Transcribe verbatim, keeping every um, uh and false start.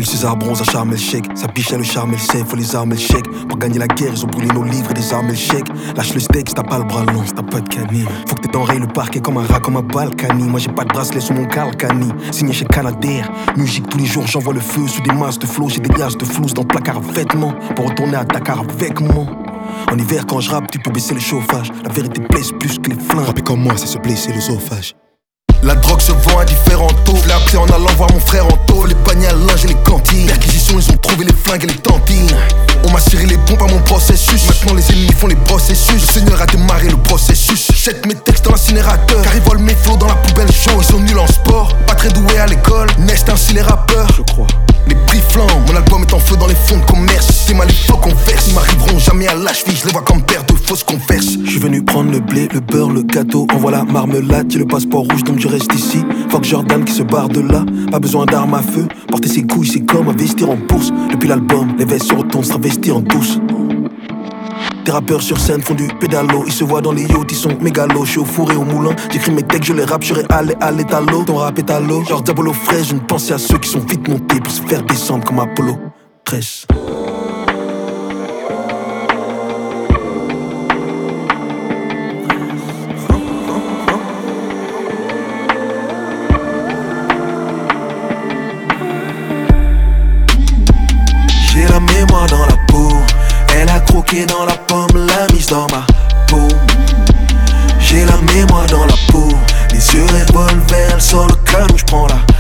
Jules César bronze à Sharm el-Sheikh. Sa biche a le charme et le sait, faut les armes et le chèque. Pour gagner la guerre, ils ont brûlé nos livres et des armes et le chèque. Lâche le steak si t'as pas le bras long, si t'as pas de canine. Faut que t'aies d'enrayer le parquet comme un rat, comme un Balkany. Moi j'ai pas de bracelet sur mon Calcani. Signé chez Canadair. Musique tous les jours, j'envoie le feu sous des masses de flow. J'ai des liasses de flouze dans le placard à vêtements. Pour retourner à Dakar avec moi. En hiver quand je rappe, tu peux baisser le chauffage. La vérité blesse plus que les flingues. Rapper comme moi, c'est se blesser l'œsophage. La drogue se vend à différents taux. Je l'ai appris en allant voir mon frère en taux. Les paniers à linge et les cantines. Perquisition, ils ont trouvé les flingues et les tantines. On m'a serré les pompes à mon processus. Maintenant les ennemis font les processus. Le Seigneur a démarré le processus. Jette mes textes dans l'incinérateur. Car ils volent mes flots dans la poubelle chaude. Ils sont nuls en sport, pas très doués à l'école. Nest ainsi les rappeurs, je crois. Les prix flambent, mon album est en feu dans les fonds de commerce. C'est mal, il faut qu'on verse. Ils m'arriveront jamais à la cheville, je les vois comme paire de fausses converses. Je suis venu prendre le blé, le beurre, le gâteau. Envoie la marmelade, j'ai le passeport rouge donc je reste ici. Fuck Jordan qui se barre de là, pas besoin d'armes à feu. Porter ses couilles c'est comme investir en bourse. Depuis l'album, les vestes se retournent, se travestir en douce. Des rappeurs sur scène font du pédalo. Ils se voient dans les yachts, ils sont mégalos. Je suis au four et au moulin, j'écris mes textes, je les rappe. Je serai allé à l'étalo, ton rap est à l'eau. Genre Diabolo fraîche, je ne pensais à ceux qui sont vite montés pour se faire descendre comme Apollo treize. J'ai la mémoire dans la peau. Elle a croqué dans la pomme, l'a mise dans ma peau. J'ai la mémoire dans la peau. Les yeux revolver, elle sort le calme, j'prends la